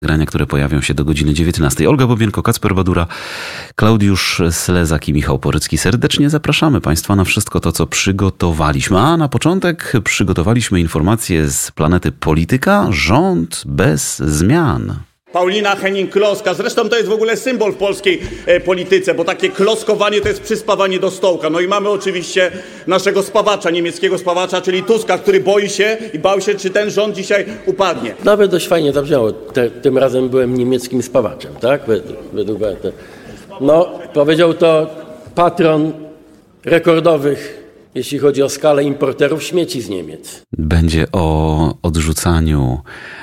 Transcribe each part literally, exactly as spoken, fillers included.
Grania, które pojawią się do godziny dziewiętnastej. Olga Bobienko, Kacper Badura, Klaudiusz Slezak i Michał Porycki. Serdecznie zapraszamy Państwa na wszystko to, co przygotowaliśmy. A na początek przygotowaliśmy informacje z planety Polityka. Rząd bez zmian. Paulina Henning-Kloska. Zresztą to jest w ogóle symbol w polskiej e, polityce, bo takie kloskowanie to jest przyspawanie do stołka. No i mamy oczywiście naszego spawacza, niemieckiego spawacza, czyli Tuska, który boi się i bał się, czy ten rząd dzisiaj upadnie. Nawet dość fajnie zabrzmiało. Te, tym razem byłem niemieckim spawaczem, tak? Według, według No, powiedział to patron rekordowych, jeśli chodzi o skalę importerów śmieci z Niemiec. Będzie o odrzucaniu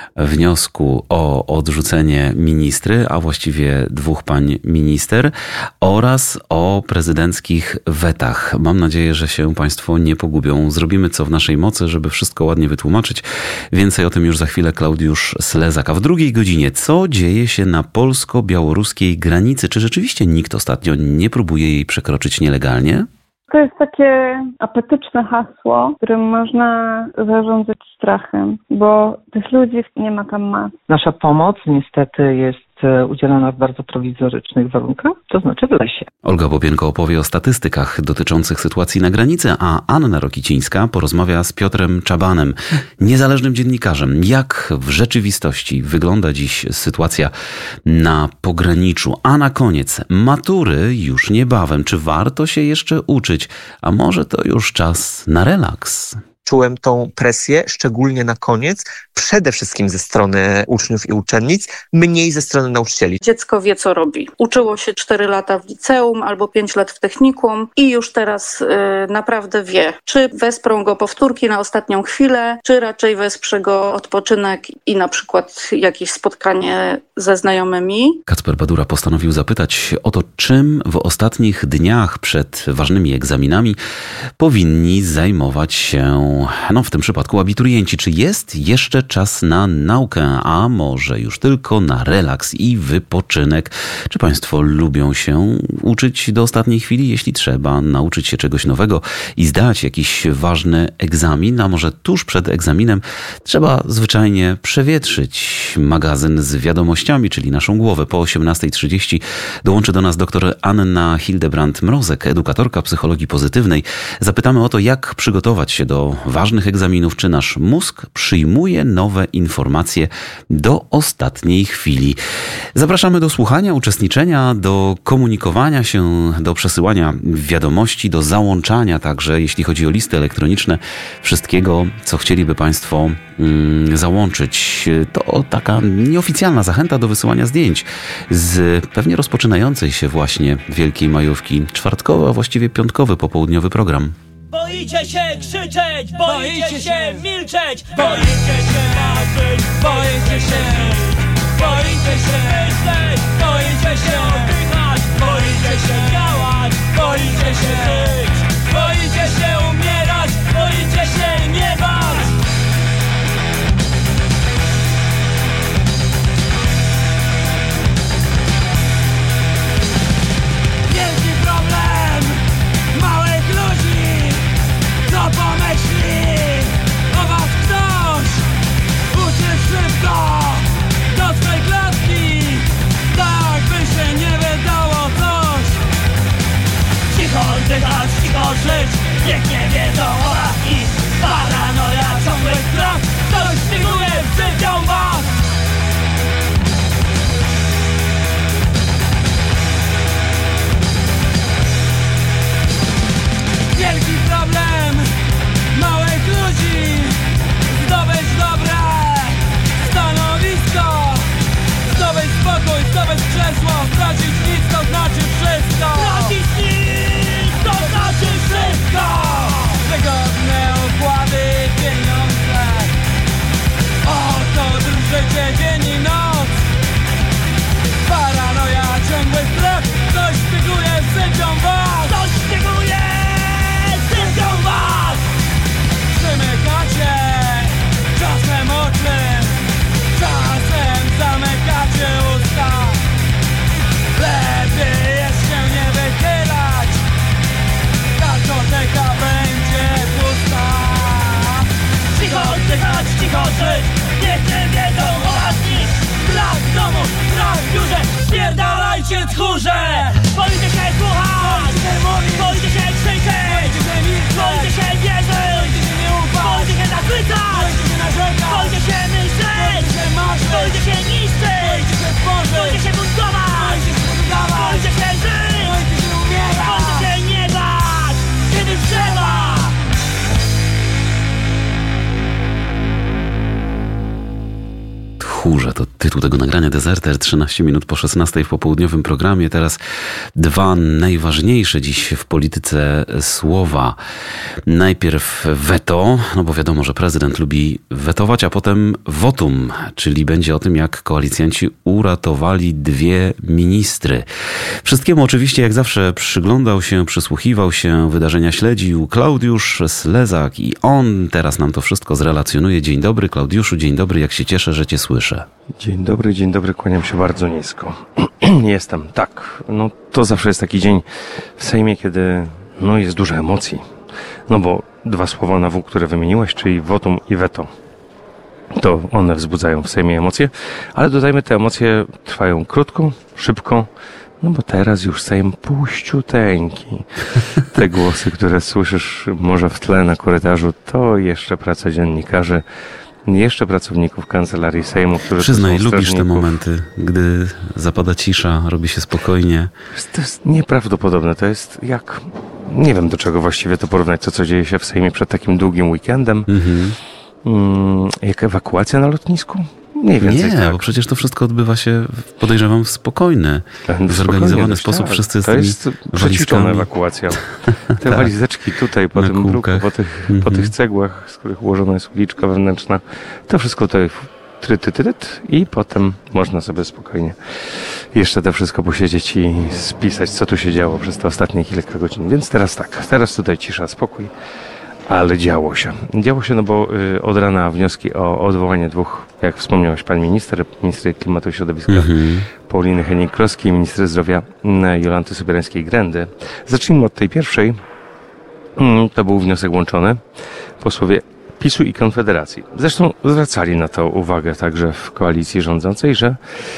wniosku o odrzucenie ministry, a właściwie dwóch pań minister, oraz o prezydenckich wetach. Mam nadzieję, że się Państwo nie pogubią. Zrobimy co w naszej mocy, żeby wszystko ładnie wytłumaczyć. Więcej o tym już za chwilę Klaudiusz Slezak. A w drugiej godzinie, co dzieje się na polsko-białoruskiej granicy? Czy rzeczywiście nikt ostatnio nie próbuje jej przekroczyć nielegalnie? To jest takie apetyczne hasło, którym można zarządzać strachem, bo tych ludzi nie ma tam mas. Nasza pomoc niestety jest udzielana w bardzo prowizorycznych warunkach, to znaczy w lesie. Olga Bobienko opowie o statystykach dotyczących sytuacji na granicy, a Anna Rokicińska porozmawia z Piotrem Czabanem, niezależnym dziennikarzem. Jak w rzeczywistości wygląda dziś sytuacja na pograniczu? A na koniec, matury już niebawem. Czy warto się jeszcze uczyć? A może to już czas na relaks? Czułem tą presję, szczególnie na koniec, przede wszystkim ze strony uczniów i uczennic, mniej ze strony nauczycieli. Dziecko wie, co robi. Uczyło się cztery lata w liceum albo pięć lat w technikum i już teraz y, naprawdę wie, czy wesprą go powtórki na ostatnią chwilę, czy raczej wesprze go odpoczynek i na przykład jakieś spotkanie ze znajomymi. Kacper Badura postanowił zapytać o to, czym w ostatnich dniach przed ważnymi egzaminami powinni zajmować się, no w tym przypadku abiturienci. Czy jest jeszcze czas na naukę, a może już tylko na relaks i wypoczynek? Czy Państwo lubią się uczyć do ostatniej chwili, jeśli trzeba nauczyć się czegoś nowego i zdać jakiś ważny egzamin, a może tuż przed egzaminem trzeba zwyczajnie przewietrzyć magazyn z wiadomościami, czyli naszą głowę. Po osiemnastej trzydzieści dołączy do nas dr Anna Hildebrand-Mrozek, edukatorka psychologii pozytywnej. Zapytamy o to, jak przygotować się do ważnych egzaminów, czy nasz mózg przyjmuje nowe informacje do ostatniej chwili. Zapraszamy do słuchania, uczestniczenia, do komunikowania się, do przesyłania wiadomości, do załączania także, jeśli chodzi o listy elektroniczne, wszystkiego, co chcieliby Państwo mm, załączyć. To taka nieoficjalna zachęta do wysyłania zdjęć z pewnie rozpoczynającej się właśnie Wielkiej Majówki. Czwartkowy, a właściwie piątkowy, popołudniowy program. Boicie się krzyczeć, boicie się milczeć, boicie się marzyć, boicie się, boicie się myśleć, boicie się oddychać, boicie się działać, boicie się żyć, boicie się umierać, boicie się nie bać. Wielki problem małych ludzi. Co pomyśli o was ktoś? Uczy szybko do swej klatki, tak by się nie wydało coś. Cicho oddychać, cicho żyć, niech nie wiedzą o nas nic. Paranoja, ciągły strach, coś stymuluje życią was. Wielki problem małych ludzi, zdobyć dobre stanowisko, zdobyć spokój, zdobyć krzesło, stracić nic to znaczy wszystko. Stracić nic to znaczy wszystko. Wygodne okłady, pieniądze, to tytuł tego nagrania, Dezerter, trzynaście minut po szesnastej w popołudniowym programie. Teraz dwa najważniejsze dziś w polityce słowa. Najpierw weto, no bo wiadomo, że prezydent lubi wetować, a potem wotum, czyli będzie o tym, jak koalicjanci uratowali dwie ministry. Wszystkiemu oczywiście, jak zawsze, przyglądał się, przysłuchiwał się, wydarzenia śledził Klaudiusz Slezak i on teraz nam to wszystko zrelacjonuje. Dzień dobry, Klaudiuszu, dzień dobry, jak się cieszę, że cię słyszę. Dzień dobry, dzień dobry, kłaniam się bardzo nisko. Jestem, tak, no to zawsze jest taki dzień w Sejmie, kiedy no jest dużo emocji. No bo dwa słowa na W, które wymieniłeś, czyli wotum i weto, to one wzbudzają w Sejmie emocje, ale dodajmy, te emocje trwają krótko, szybko, no bo teraz już Sejm puściuteńki. Te głosy, które słyszysz może w tle na korytarzu, to jeszcze praca dziennikarzy, jeszcze pracowników Kancelarii Sejmu, którzy Przyznaj, lubisz te momenty, gdy zapada cisza, robi się spokojnie. To jest nieprawdopodobne. To jest jak... Nie wiem, do czego właściwie to porównać, to co dzieje się w Sejmie przed takim długim weekendem. Mhm. Mm, jak ewakuacja na lotnisku? Mniej więcej Nie, tak. Bo przecież to wszystko odbywa się, podejrzewam, w spokojny, w zorganizowany sposób. Tak. Wszyscy z to tymi jest przećwiczona ewakuacja. Te tak. walizeczki tutaj po tym bruku, po tych, mm-hmm. po tych cegłach, z których ułożona jest uliczka wewnętrzna. To wszystko tutaj tryt, tryt, tryt i potem można sobie spokojnie jeszcze to wszystko posiedzieć i spisać, co tu się działo przez te ostatnie kilka godzin. Więc teraz tak, teraz tutaj cisza, spokój. Ale działo się. Działo się, no bo y, od rana wnioski o odwołanie dwóch, jak wspomniałeś, pan minister, minister klimatu i środowiska mm-hmm. Pauliny Hennig-Kloski i minister zdrowia Jolanty Sobierańskiej-Grendy. Zacznijmy od tej pierwszej. Mm, to był wniosek łączony. Posłowie PiSu i Konfederacji. Zresztą zwracali na to uwagę także w koalicji rządzącej, że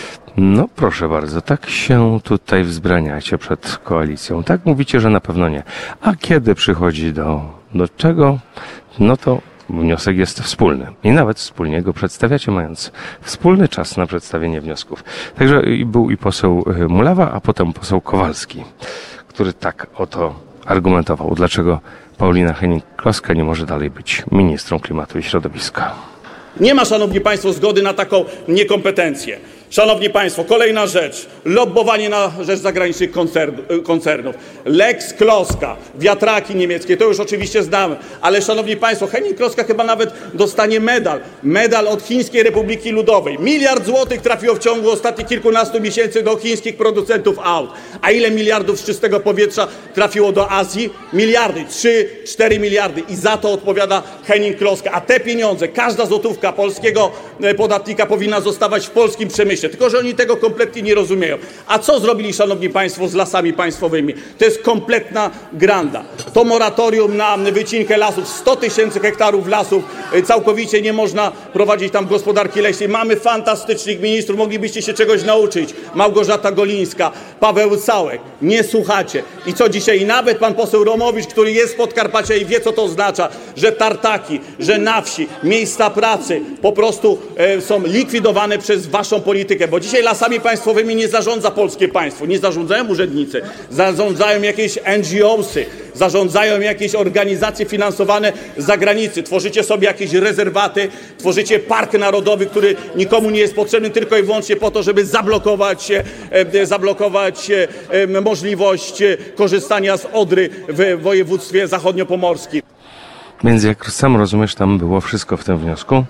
no proszę bardzo, tak się tutaj wzbraniacie przed koalicją. Tak mówicie, że na pewno nie. A kiedy przychodzi do Do czego? No to wniosek jest wspólny. I nawet wspólnie go przedstawiacie, mając wspólny czas na przedstawienie wniosków. Także był i poseł Mulawa, a potem poseł Kowalski, który tak oto argumentował, dlaczego Paulina Hennig-Kloska nie może dalej być ministrą klimatu i środowiska. Nie ma, szanowni państwo, zgody na taką niekompetencję. Szanowni państwo, kolejna rzecz. Lobbowanie na rzecz zagranicznych koncernów. Lex Kloska, wiatraki niemieckie, to już oczywiście znamy. Ale szanowni państwo, Hennig-Kloska chyba nawet dostanie medal. Medal od Chińskiej Republiki Ludowej. Miliard złotych trafiło w ciągu ostatnich kilkunastu miesięcy do chińskich producentów aut. A ile miliardów z czystego powietrza trafiło do Azji? Miliardy. trzy cztery miliardy. I za to odpowiada Hennig-Kloska. A te pieniądze, każda złotówka polskiego podatnika powinna zostawać w polskim przemyśle. Tylko że oni tego kompletnie nie rozumieją. A co zrobili, szanowni państwo, z lasami państwowymi? To jest kompletna granda. To moratorium na wycinkę lasów, sto tysięcy hektarów lasów, całkowicie nie można prowadzić tam gospodarki leśnej. Mamy fantastycznych ministrów, moglibyście się czegoś nauczyć. Małgorzata Golińska, Paweł Całek. Nie słuchacie. I co dzisiaj? I nawet pan poseł Romowicz, który jest z Podkarpacia i wie, co to oznacza, że tartaki, że na wsi, miejsca pracy po prostu e, są likwidowane przez waszą politykę. Bo dzisiaj lasami państwowymi nie zarządza polskie państwo, nie zarządzają urzędnicy, zarządzają jakieś N G O sy, zarządzają jakieś organizacje finansowane z zagranicy. Tworzycie sobie jakieś rezerwaty, tworzycie park narodowy, który nikomu nie jest potrzebny tylko i wyłącznie po to, żeby zablokować, e, zablokować e, możliwość korzystania z Odry w województwie zachodniopomorskim. Więc jak sam rozumiesz, tam było wszystko w tym wniosku.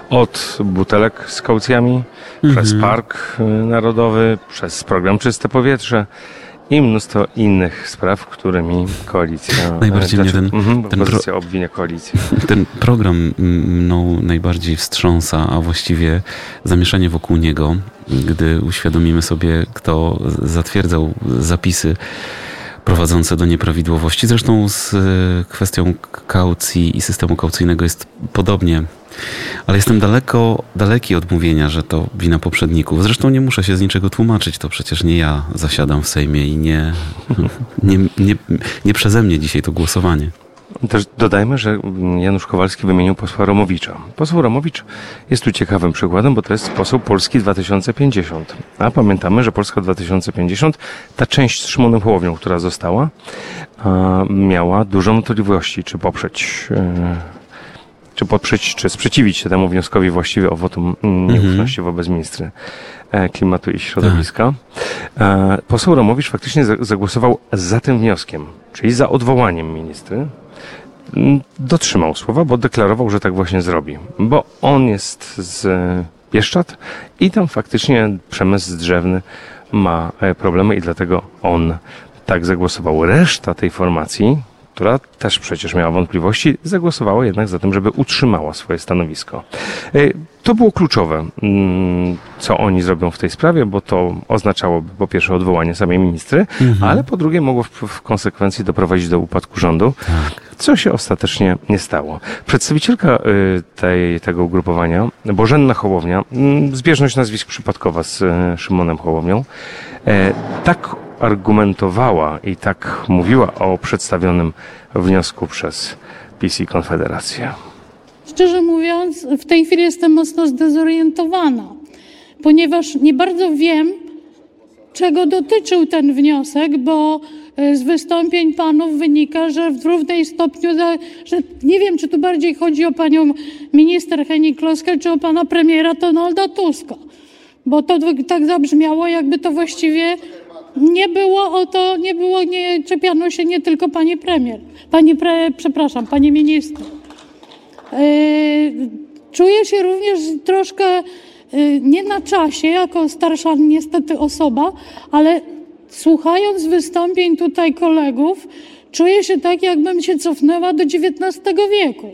Od butelek z kaucjami, mm-hmm. przez Park Narodowy, przez program Czyste Powietrze i mnóstwo innych spraw, którymi koalicja... Najbardziej mnie ten, mm-hmm, ten opozycja pro... obwinia koalicję. Ten program mną najbardziej wstrząsa, a właściwie zamieszanie wokół niego, gdy uświadomimy sobie, kto zatwierdzał zapisy prowadzące do nieprawidłowości. Zresztą z kwestią kaucji i systemu kaucyjnego jest podobnie. Ale jestem daleko, daleki od mówienia, że to wina poprzedników. Zresztą nie muszę się z niczego tłumaczyć. To przecież nie ja zasiadam w Sejmie i nie, nie, nie, nie przeze mnie dzisiaj to głosowanie. Też dodajmy, że Janusz Kowalski wymienił posła Romowicza. Poseł Romowicz jest tu ciekawym przykładem, bo to jest poseł Polski dwa tysiące pięćdziesiąt. A pamiętamy, że Polska dwa tysiące pięćdziesiąt, ta część z Szymonem Hołownią, która została, miała dużo możliwości, czy poprzeć czy poprzeć, czy sprzeciwić się temu wnioskowi właściwie o wotum nieufności mhm. wobec ministry klimatu i środowiska. Tak. Poseł Romowicz faktycznie zagłosował za tym wnioskiem, czyli za odwołaniem ministry. Dotrzymał słowa, bo deklarował, że tak właśnie zrobi, bo on jest z Bieszczad i tam faktycznie przemysł drzewny ma problemy i dlatego on tak zagłosował. Reszta tej formacji, która też przecież miała wątpliwości, zagłosowała jednak za tym, żeby utrzymała swoje stanowisko. To było kluczowe, co oni zrobią w tej sprawie, bo to oznaczałoby po pierwsze odwołanie samej ministry, mhm. ale po drugie mogło w, w konsekwencji doprowadzić do upadku rządu, tak. co się ostatecznie nie stało. Przedstawicielka tej, tego ugrupowania, Bożenna Hołownia, zbieżność nazwisk przypadkowa z Szymonem Hołownią, tak argumentowała i tak mówiła o przedstawionym wniosku przez PiS i Konfederację. Szczerze mówiąc, w tej chwili jestem mocno zdezorientowana, ponieważ nie bardzo wiem, czego dotyczył ten wniosek, bo z wystąpień panów wynika, że w równej stopniu, że nie wiem, czy tu bardziej chodzi o panią minister Hennig-Kloskę, czy o pana premiera Donalda Tuska, bo to tak zabrzmiało, jakby to właściwie nie było o to, nie było, nie czepiano się nie tylko pani premier, pani pre, przepraszam, pani minister. Czuję się również troszkę nie na czasie, jako starsza niestety osoba, ale słuchając wystąpień tutaj kolegów, czuję się tak, jakbym się cofnęła do dziewiętnastego wieku.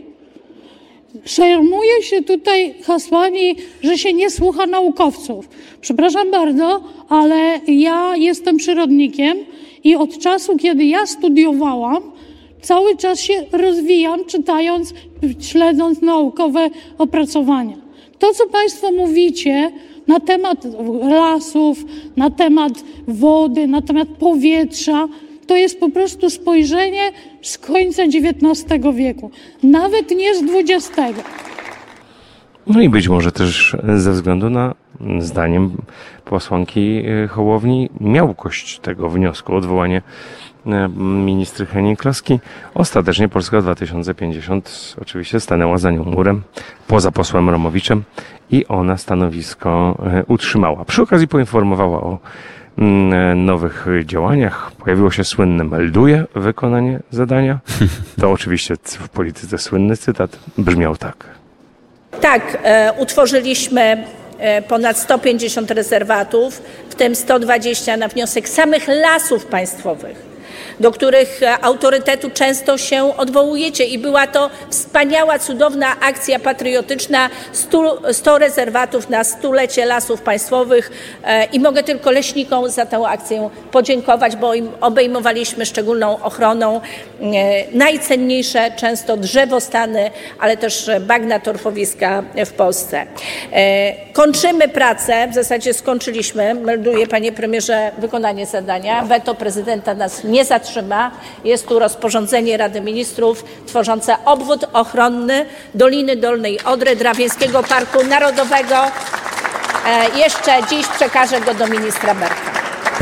Szermuje się tutaj hasłami, że się nie słucha naukowców. Przepraszam bardzo, ale ja jestem przyrodnikiem i od czasu, kiedy ja studiowałam, cały czas się rozwijam, czytając, śledząc naukowe opracowania. To, co państwo mówicie na temat lasów, na temat wody, na temat powietrza, to jest po prostu spojrzenie z końca dziewiętnastego wieku, nawet nie z dwudziestego. No i być może też ze względu na, zdaniem posłanki Hołowni, miałkość tego wniosku o odwołanie ministry Hennig-Kloski, ostatecznie Polska dwa tysiące pięćdziesiąt oczywiście stanęła za nią murem, poza posłem Romowiczem i ona stanowisko utrzymała. Przy okazji poinformowała o nowych działaniach. Pojawiło się słynne melduje wykonanie zadania. To oczywiście w polityce słynny cytat brzmiał tak. Tak, e, utworzyliśmy e, ponad sto pięćdziesiąt rezerwatów, w tym sto dwadzieścia na wniosek samych Lasów Państwowych, do których autorytetu często się odwołujecie i była to wspaniała, cudowna akcja patriotyczna, sto rezerwatów na stulecie Lasów Państwowych i mogę tylko leśnikom za tę akcję podziękować, bo im obejmowaliśmy szczególną ochroną najcenniejsze często drzewostany, ale też bagna torfowiska w Polsce. Kończymy pracę, w zasadzie skończyliśmy, melduję panie premierze wykonanie zadania, weto prezydenta nas nie zatrzyma. Jest tu rozporządzenie Rady Ministrów tworzące obwód ochronny Doliny Dolnej Odry, Drawieńskiego Parku Narodowego. E, jeszcze dziś przekażę go do ministra Berka.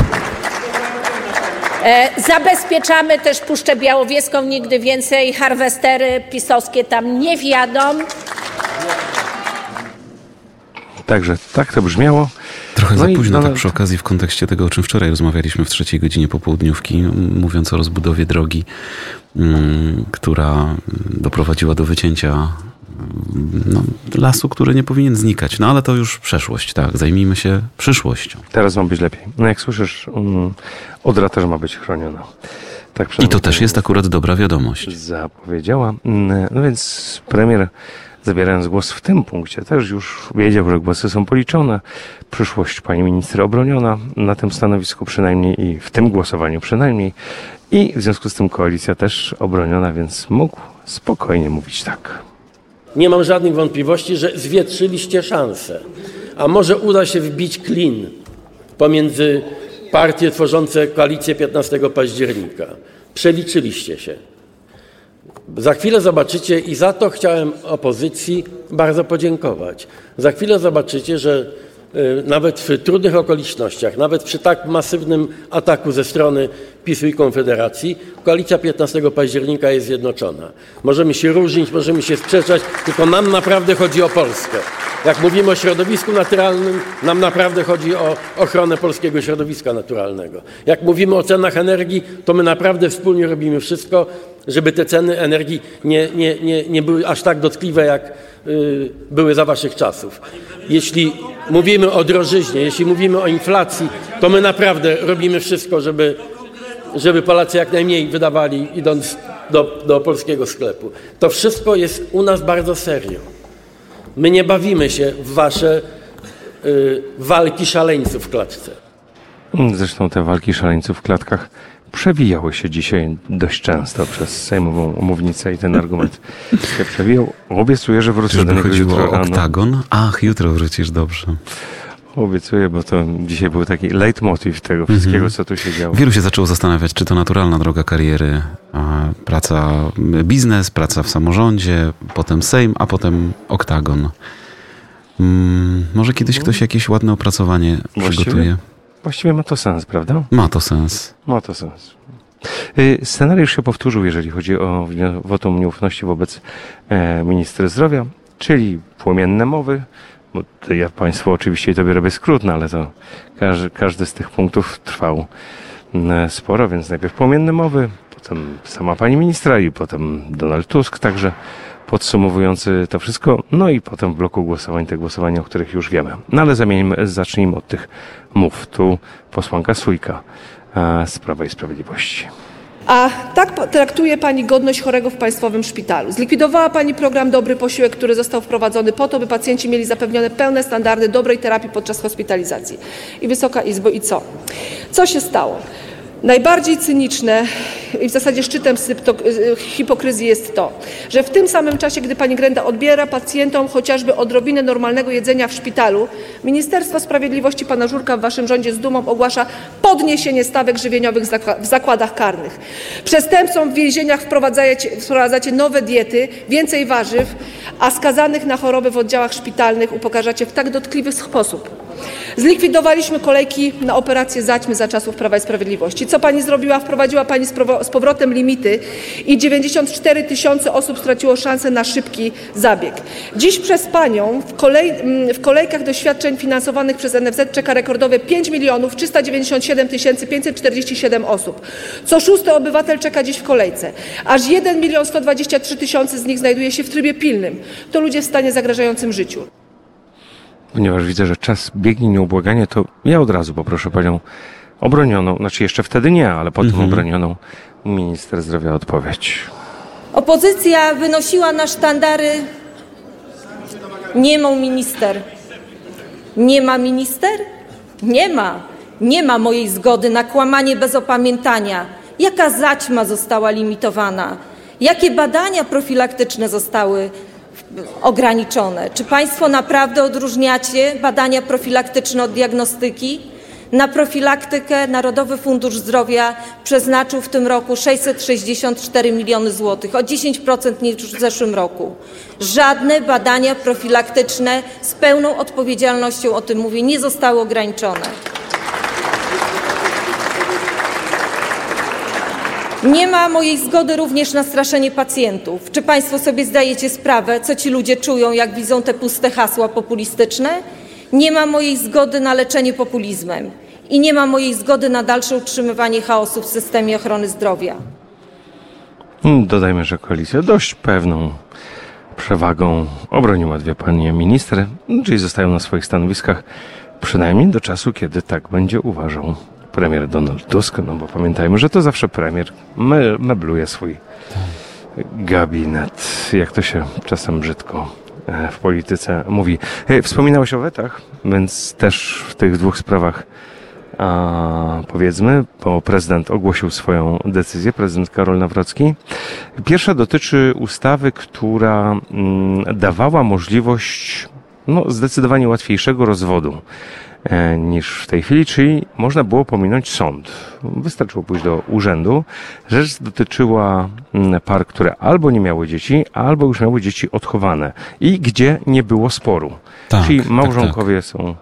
E, zabezpieczamy też Puszczę Białowieską, nigdy więcej harwestery pisowskie tam nie wjadą. Także tak to brzmiało. Trochę no za późno, tak przy okazji w kontekście tego, o czym wczoraj rozmawialiśmy w trzeciej godzinie popołudniówki, mówiąc o rozbudowie drogi, um, która doprowadziła do wycięcia no, lasu, który nie powinien znikać. No ale to już przeszłość, tak. Zajmijmy się przyszłością. Teraz ma być lepiej. No jak słyszysz, um, Odra też ma być chroniona. Tak I to też jest akurat dobra wiadomość. Zapowiedziała. No więc premier, zabierając głos w tym punkcie, też już wiedział, że głosy są policzone. Przyszłość pani minister obroniona na tym stanowisku przynajmniej i w tym głosowaniu przynajmniej. I w związku z tym koalicja też obroniona, więc mógł spokojnie mówić tak. Nie mam żadnych wątpliwości, że zwietrzyliście szansę. A może uda się wbić klin pomiędzy partie tworzące koalicję piętnastego października. Przeliczyliście się. Za chwilę zobaczycie i za to chciałem opozycji bardzo podziękować. Za chwilę zobaczycie, że nawet w trudnych okolicznościach, nawet przy tak masywnym ataku ze strony PiS-u i Konfederacji, koalicja piętnastego października jest zjednoczona. Możemy się różnić, możemy się sprzeczać, tylko nam naprawdę chodzi o Polskę. Jak mówimy o środowisku naturalnym, nam naprawdę chodzi o ochronę polskiego środowiska naturalnego. Jak mówimy o cenach energii, to my naprawdę wspólnie robimy wszystko, żeby te ceny energii nie, nie, nie, nie były aż tak dotkliwe, jak y, były za waszych czasów. Jeśli mówimy o drożyźnie, jeśli mówimy o inflacji, to my naprawdę robimy wszystko, żeby, żeby Polacy jak najmniej wydawali, idąc do, do polskiego sklepu. To wszystko jest u nas bardzo serio. My nie bawimy się w wasze y, walki szaleńców w klatce. Zresztą te walki szaleńców w klatkach przewijały się dzisiaj dość często przez sejmową mównicę i ten argument się przewijał. Obiecuję, że wrócę do niego jutro o oktagon? Ach, jutro wrócisz, dobrze. Obiecuję, bo to dzisiaj był taki leitmotiv tego wszystkiego, mm-hmm. co tu się działo. Wielu się zaczęło zastanawiać, czy to naturalna droga kariery. Praca, biznes, praca w samorządzie, potem Sejm, a potem oktagon. Hmm, może kiedyś ktoś jakieś ładne opracowanie właściwie, przygotuje. Właściwie ma to sens, prawda? Ma to sens. Ma to sens. Scenariusz się powtórzył, jeżeli chodzi o wotum nieufności wobec ministra zdrowia, czyli płomienne mowy. Bo to ja Państwu oczywiście tobie robię skrót, no ale to każdy, każdy z tych punktów trwał sporo, więc najpierw płomienne mowy, potem sama pani ministra i potem Donald Tusk, także podsumowujący to wszystko, no i potem w bloku głosowań te głosowania, o których już wiemy. No ale zamieńmy, zacznijmy od tych mów. Tu posłanka Sójka z Prawa i Sprawiedliwości. A tak traktuje pani godność chorego w państwowym szpitalu. Zlikwidowała pani program Dobry Posiłek, który został wprowadzony po to, by pacjenci mieli zapewnione pełne standardy dobrej terapii podczas hospitalizacji. I Wysoka Izbo, i co? Co się stało? Najbardziej cyniczne i w zasadzie szczytem hipokryzji jest to, że w tym samym czasie, gdy pani Grenda odbiera pacjentom chociażby odrobinę normalnego jedzenia w szpitalu, Ministerstwo Sprawiedliwości pana Żurka w waszym rządzie z dumą ogłasza podniesienie stawek żywieniowych w zakładach karnych. Przestępcom w więzieniach wprowadzacie, wprowadzacie nowe diety, więcej warzyw, a skazanych na choroby w oddziałach szpitalnych upokarzacie w tak dotkliwy sposób. Zlikwidowaliśmy kolejki na operację zaćmy za czasów Prawa i Sprawiedliwości. Co pani zrobiła? Wprowadziła pani z powrotem limity i dziewięćdziesiąt cztery tysiące osób straciło szansę na szybki zabieg. Dziś przez panią w, kolej, w kolejkach do świadczeń finansowanych przez N F Z czeka rekordowe pięć milionów trzysta dziewięćdziesiąt siedem tysięcy pięćset czterdzieści siedem osób. Co szósty obywatel czeka dziś w kolejce. Aż jeden milion sto dwadzieścia trzy tysiące z nich znajduje się w trybie pilnym. To ludzie w stanie zagrażającym życiu. Ponieważ widzę, że czas biegnie nieubłaganie, to ja od razu poproszę panią obronioną, znaczy jeszcze wtedy nie, ale potem mhm. obronioną minister zdrowia odpowiedź. Opozycja wynosiła na sztandary niemą minister. Nie ma minister? Nie ma. Nie ma mojej zgody na kłamanie bez opamiętania. Jaka zaćma została limitowana? Jakie badania profilaktyczne zostały ograniczone? Czy państwo naprawdę odróżniacie badania profilaktyczne od diagnostyki? Na profilaktykę Narodowy Fundusz Zdrowia przeznaczył w tym roku sześćset sześćdziesiąt cztery miliony złotych, o dziesięć procent mniej niż w zeszłym roku. Żadne badania profilaktyczne, z pełną odpowiedzialnością o tym mówię, nie zostały ograniczone. Nie ma mojej zgody również na straszenie pacjentów. Czy państwo sobie zdajecie sprawę, co ci ludzie czują, jak widzą te puste hasła populistyczne? Nie ma mojej zgody na leczenie populizmem i nie ma mojej zgody na dalsze utrzymywanie chaosu w systemie ochrony zdrowia. Dodajmy, że koalicja dość pewną przewagą obroniła dwie panie ministry, czyli zostają na swoich stanowiskach przynajmniej do czasu, kiedy tak będzie uważał premier Donald Tusk, no bo pamiętajmy, że to zawsze premier me- mebluje swój gabinet, jak to się czasem brzydko w polityce mówi. Wspominałeś o wetach, więc też w tych dwóch sprawach a, powiedzmy, bo prezydent ogłosił swoją decyzję, prezydent Karol Nawrocki. Pierwsza dotyczy ustawy, która mm, dawała możliwość no, zdecydowanie łatwiejszego rozwodu e, niż w tej chwili, czyli można było pominąć sąd. Wystarczyło pójść do urzędu. Rzecz dotyczyła par, które albo nie miały dzieci, albo już miały dzieci odchowane i gdzie nie było sporu. Tak, czyli małżonkowie tak, tak. są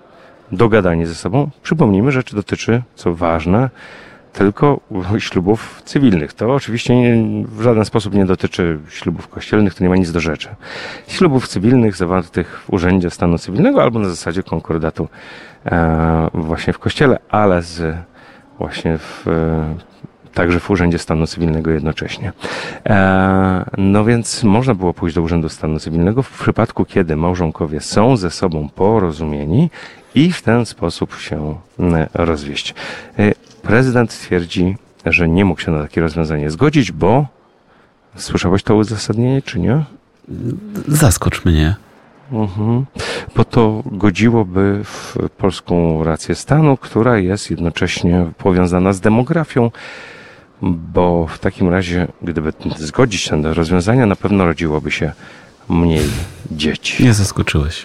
dogadani ze sobą. Przypomnijmy, rzecz dotyczy, co ważne, tylko ślubów cywilnych. To oczywiście nie, w żaden sposób nie dotyczy ślubów kościelnych, to nie ma nic do rzeczy. Ślubów cywilnych zawartych w Urzędzie Stanu Cywilnego albo na zasadzie konkordatu e, właśnie w kościele, ale z właśnie w, e, także w Urzędzie Stanu Cywilnego jednocześnie. E, no więc można było pójść do Urzędu Stanu Cywilnego w przypadku, kiedy małżonkowie są ze sobą porozumieni i w ten sposób się rozwieść. E, prezydent twierdzi, że nie mógł się na takie rozwiązanie zgodzić, bo słyszałeś to uzasadnienie, czy nie? Zaskocz mnie. Mhm. Bo to godziłoby w polską rację stanu, która jest jednocześnie powiązana z demografią, bo w takim razie, gdyby zgodzić się na rozwiązania, na pewno rodziłoby się mniej dzieci. Nie zaskoczyłeś.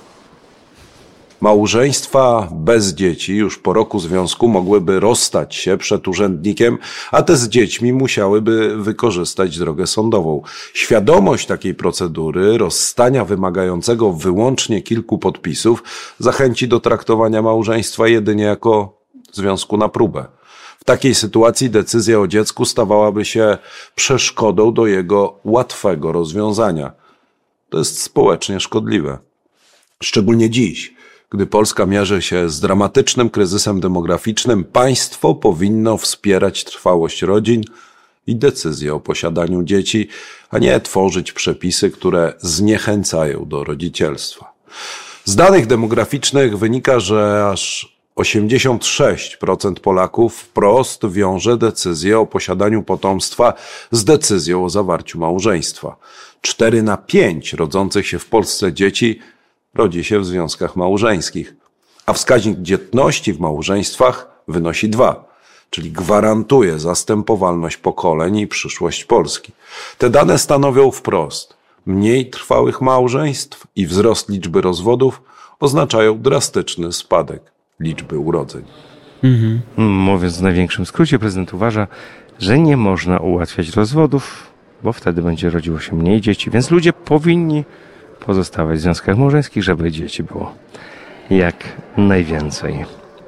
Małżeństwa bez dzieci już po roku związku mogłyby rozstać się przed urzędnikiem, a te z dziećmi musiałyby wykorzystać drogę sądową. Świadomość takiej procedury, rozstania wymagającego wyłącznie kilku podpisów, zachęci do traktowania małżeństwa jedynie jako związku na próbę. W takiej sytuacji decyzja o dziecku stawałaby się przeszkodą do jego łatwego rozwiązania. To jest społecznie szkodliwe. Szczególnie dziś, gdy Polska mierzy się z dramatycznym kryzysem demograficznym, państwo powinno wspierać trwałość rodzin i decyzje o posiadaniu dzieci, a nie tworzyć przepisy, które zniechęcają do rodzicielstwa. Z danych demograficznych wynika, że aż osiemdziesiąt sześć procent Polaków wprost wiąże decyzję o posiadaniu potomstwa z decyzją o zawarciu małżeństwa. cztery na pięć rodzących się w Polsce dzieci rodzi się w związkach małżeńskich, a wskaźnik dzietności w małżeństwach wynosi dwa, czyli gwarantuje zastępowalność pokoleń i przyszłość Polski. Te dane stanowią wprost: mniej trwałych małżeństw i wzrost liczby rozwodów oznaczają drastyczny spadek liczby urodzeń. Mhm. Mówiąc w największym skrócie, prezydent uważa, że nie można ułatwiać rozwodów, bo wtedy będzie rodziło się mniej dzieci, więc ludzie powinni pozostawać w związkach małżeńskich, żeby dzieci było jak najwięcej.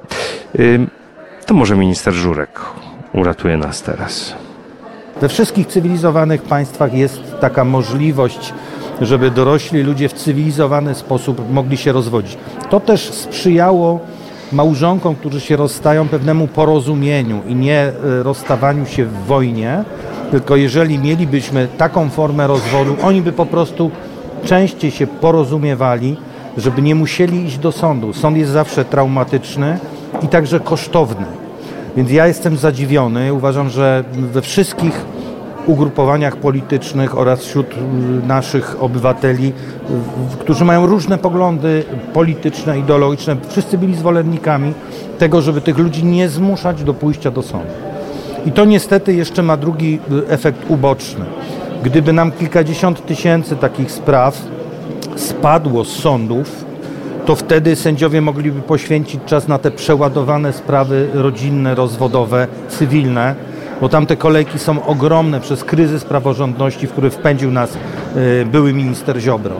To może minister Żurek uratuje nas teraz. We wszystkich cywilizowanych państwach jest taka możliwość, żeby dorośli ludzie w cywilizowany sposób mogli się rozwodzić. To też sprzyjało małżonkom, którzy się rozstają, pewnemu porozumieniu i nie rozstawaniu się w wojnie, tylko jeżeli mielibyśmy taką formę rozwodu, oni by po prostu częściej się porozumiewali, żeby nie musieli iść do sądu. Sąd jest zawsze traumatyczny i także kosztowny. Więc ja jestem zadziwiony. Uważam, że we wszystkich ugrupowaniach politycznych oraz wśród naszych obywateli, którzy mają różne poglądy polityczne, ideologiczne, wszyscy byli zwolennikami tego, żeby tych ludzi nie zmuszać do pójścia do sądu. I to niestety jeszcze ma drugi efekt uboczny. Gdyby nam kilkadziesiąt tysięcy takich spraw spadło z sądów, to wtedy sędziowie mogliby poświęcić czas na te przeładowane sprawy rodzinne, rozwodowe, cywilne, bo tam te kolejki są ogromne przez kryzys praworządności, w który wpędził nas były minister Ziobro.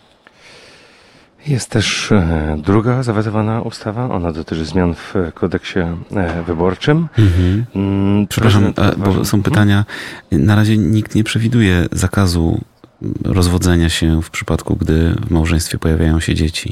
Jest też druga zawetowana ustawa, ona dotyczy zmian w kodeksie wyborczym. Mhm. Przepraszam, bo są pytania. Na razie nikt nie przewiduje zakazu rozwodzenia się w przypadku, gdy w małżeństwie pojawiają się dzieci.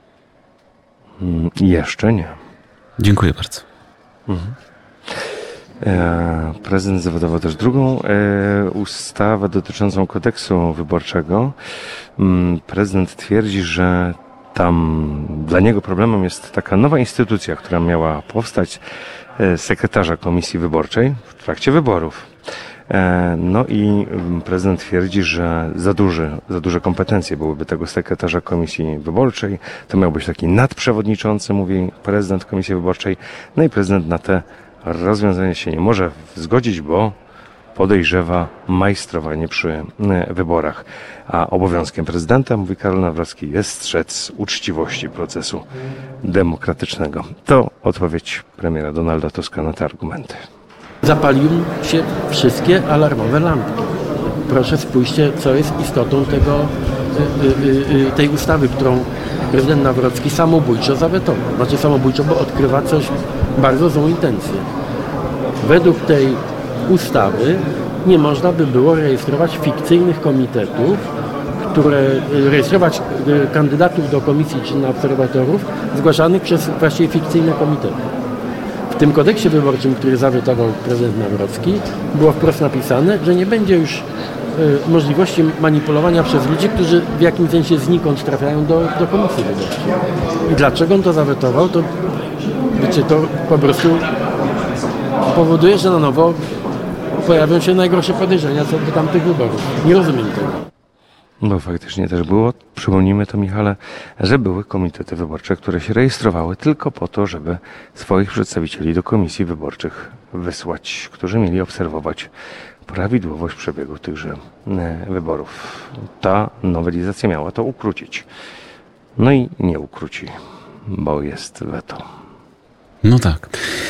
Jeszcze nie. Dziękuję bardzo. Mhm. Prezydent zawodował też drugą ustawę dotyczącą kodeksu wyborczego. Prezydent twierdzi, że tam dla niego problemem jest taka nowa instytucja, która miała powstać, sekretarza komisji wyborczej w trakcie wyborów. No i prezydent twierdzi, że za duże, za duże kompetencje byłyby tego sekretarza komisji wyborczej. To miał być taki nadprzewodniczący, mówi prezydent komisji wyborczej. No i prezydent na te rozwiązanie się nie może zgodzić, bo podejrzewa majstrowanie przy wyborach. A obowiązkiem prezydenta, mówi Karol Nawrocki, jest strzec uczciwości procesu demokratycznego. To odpowiedź premiera Donalda Tuska na te argumenty. Zapaliły się wszystkie alarmowe lampki. Proszę spójrzcie, co jest istotą tego, tej ustawy, którą prezydent Nawrocki samobójczo zawetował. Znaczy samobójczo, bo odkrywa coś, bardzo złą intencję. Według tej ustawy nie można by było rejestrować fikcyjnych komitetów, które rejestrować kandydatów do komisji czy na obserwatorów zgłaszanych przez właściwie fikcyjne komitety. W tym kodeksie wyborczym, który zawetował prezydent Nawrocki, było wprost napisane, że nie będzie już y, możliwości manipulowania przez ludzi, którzy w jakimś sensie znikąd trafiają do, do komisji wyborczej. I dlaczego on to zawetował, to, wiecie, to po prostu powoduje, że na nowo pojawią się najgorsze podejrzenia co do tamtych wyborów. Nie rozumiem tego. Bo faktycznie też było, przypomnijmy to Michale, że były komitety wyborcze, które się rejestrowały tylko po to, żeby swoich przedstawicieli do komisji wyborczych wysłać, którzy mieli obserwować prawidłowość przebiegu tychże wyborów. Ta nowelizacja miała to ukrócić. No i nie ukróci, bo jest weto. No tak.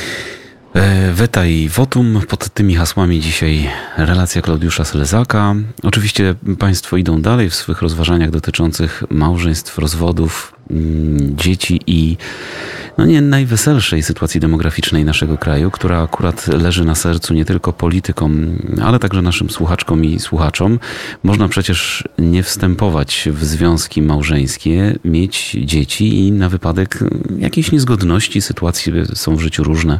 Weta i wotum, pod tymi hasłami dzisiaj relacja Klaudiusza Selezaka. Oczywiście Państwo idą dalej w swych rozważaniach dotyczących małżeństw, rozwodów, dzieci i no nie najweselszej sytuacji demograficznej naszego kraju, która akurat leży na sercu nie tylko politykom, ale także naszym słuchaczkom i słuchaczom. Można przecież nie wstępować w związki małżeńskie, mieć dzieci i na wypadek jakiejś niezgodności, sytuacje są w życiu różne,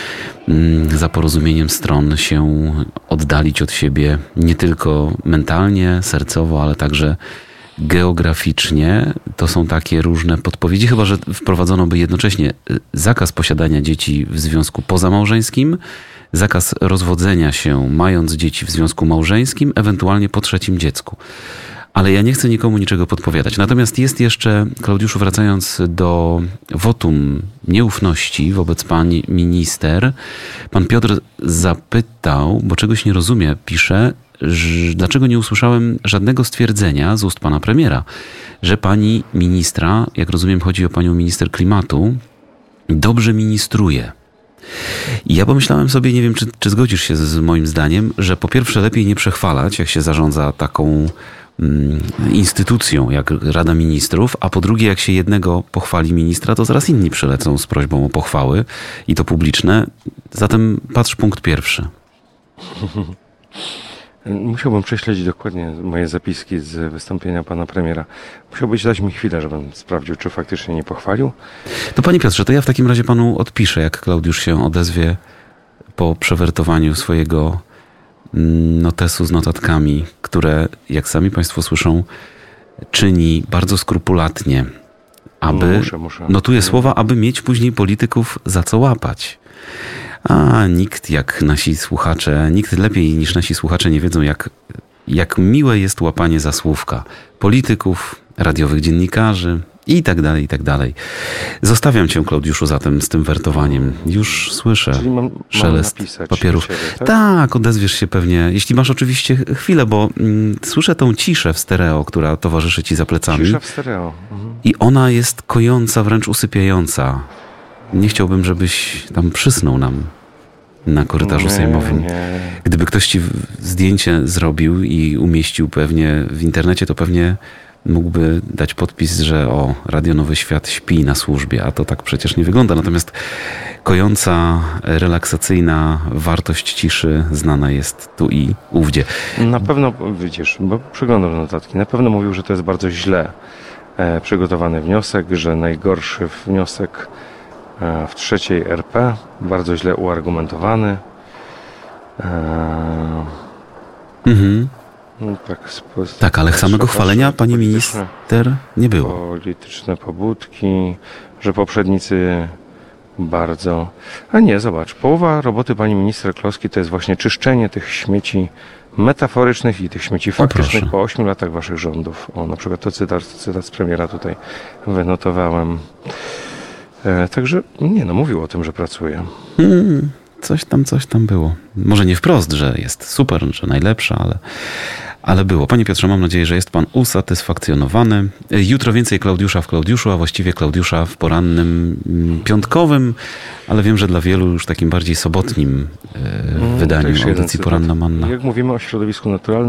za porozumieniem stron się oddalić od siebie nie tylko mentalnie, sercowo, ale także geograficznie. To są takie różne podpowiedzi, chyba że wprowadzono by jednocześnie zakaz posiadania dzieci w związku pozamałżeńskim, zakaz rozwodzenia się mając dzieci w związku małżeńskim, ewentualnie po trzecim dziecku. Ale ja nie chcę nikomu niczego podpowiadać. Natomiast jest jeszcze, Klaudiuszu, wracając do wotum nieufności wobec pani minister, pan Piotr zapytał, bo czegoś nie rozumie, pisze, że dlaczego nie usłyszałem żadnego stwierdzenia z ust pana premiera, że pani ministra, jak rozumiem chodzi o panią minister klimatu, dobrze ministruje. I ja pomyślałem sobie, nie wiem, czy, czy zgodzisz się z moim zdaniem, że po pierwsze lepiej nie przechwalać, jak się zarządza taką instytucją jak Rada Ministrów, a po drugie, jak się jednego pochwali ministra, to zaraz inni przylecą z prośbą o pochwały i to publiczne. Zatem patrz punkt pierwszy. Musiałbym prześledzić dokładnie moje zapiski z wystąpienia pana premiera. Musiałbyś dać mi chwilę, żebym sprawdził, czy faktycznie nie pochwalił. To panie Piotrze, to ja w takim razie panu odpiszę, jak Klaudiusz się odezwie po przewertowaniu swojego notesu z notatkami, które, jak sami państwo słyszą, czyni bardzo skrupulatnie, aby, no muszę, muszę. notuje słowa, aby mieć później polityków za co łapać. A nikt jak nasi słuchacze, nikt lepiej niż nasi słuchacze nie wiedzą, jak, jak miłe jest łapanie za słówka polityków, radiowych dziennikarzy i tak dalej, i tak dalej. Zostawiam cię, Klaudiuszu, zatem z tym wertowaniem. Już słyszę Czyli mam, szelest mam napisać papierów. siebie, tak? tak, odezwiesz się pewnie, jeśli masz oczywiście chwilę, bo mm, słyszę tą ciszę w stereo, która towarzyszy ci za plecami. Cisza w stereo. Mhm. I ona jest kojąca, wręcz usypiająca. Nie chciałbym, żebyś tam przysnął nam na korytarzu nie, sejmowym. Nie. Gdyby ktoś ci zdjęcie zrobił i umieścił pewnie w internecie, to pewnie mógłby dać podpis, że o, Radio Nowy Świat śpi na służbie, a to tak przecież nie wygląda. Natomiast kojąca, relaksacyjna wartość ciszy znana jest tu i ówdzie. Na pewno, widzisz, bo przeglądam notatki, na pewno mówił, że to jest bardzo źle e, przygotowany wniosek, że najgorszy wniosek e, w trzeciej R P, bardzo źle uargumentowany. E, mhm. No tak, tak, ale samego chwalenia pani minister nie było. Polityczne pobudki, że poprzednicy bardzo... A nie, zobacz, połowa roboty pani minister Kloski to jest właśnie czyszczenie tych śmieci metaforycznych i tych śmieci faktycznych po ośmiu latach waszych rządów. O, na przykład to cytat, cytat z premiera tutaj wynotowałem. E, także, nie no, mówił o tym, że pracuje. Hmm, coś tam, coś tam było. Może nie wprost, że jest super, że najlepsza, ale... Ale było. Panie Piotrze, mam nadzieję, że jest pan usatysfakcjonowany. Jutro więcej Klaudiusza w Klaudiuszu, a właściwie Klaudiusza w porannym piątkowym, ale wiem, że dla wielu już takim bardziej sobotnim wydaniu audycji Poranna Manna. Jak mówimy o środowisku naturalnym,